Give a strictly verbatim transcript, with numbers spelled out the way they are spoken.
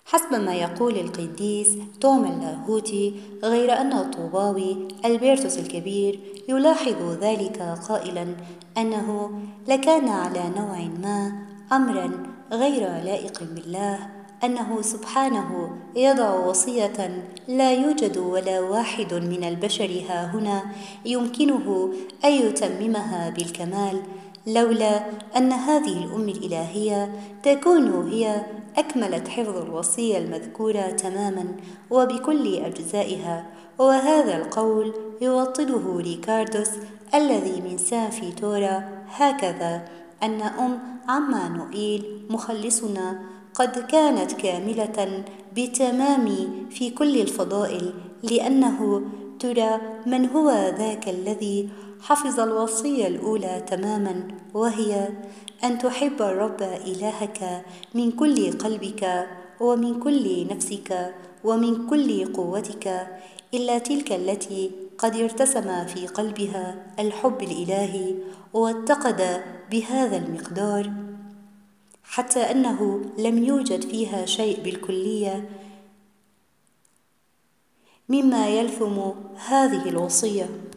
حسب ما يقول القديس توما اللاهوتي، غير أن الطوباوي ألبرتوس الكبير يلاحظ ذلك قائلا أنه لكان على نوع ما أمرا غير لائق بالله أنه سبحانه يضع وصية لا يوجد ولا واحد من البشر هاهنا يمكنه أن يتممها بالكمال، لولا أن هذه الأم الإلهية تكون هي أكملت حفظ الوصية المذكورة تماما وبكل أجزائها. وهذا القول يوطده ريكاردوس الذي من سان فيتورا هكذا: أن أم عمانوئيل مخلصنا قد كانت كاملة بتمام في كل الفضائل، لأنه ترى من هو ذاك الذي حفظ الوصية الأولى تماما، وهي أن تحب الرب إلهك من كل قلبك ومن كل نفسك ومن كل قوتك، إلا تلك التي قد ارتسم في قلبها الحب الإلهي واتقد بهذا المقدار حتى أنه لم يوجد فيها شيء بالكلية مما يلثم هذه الوصية.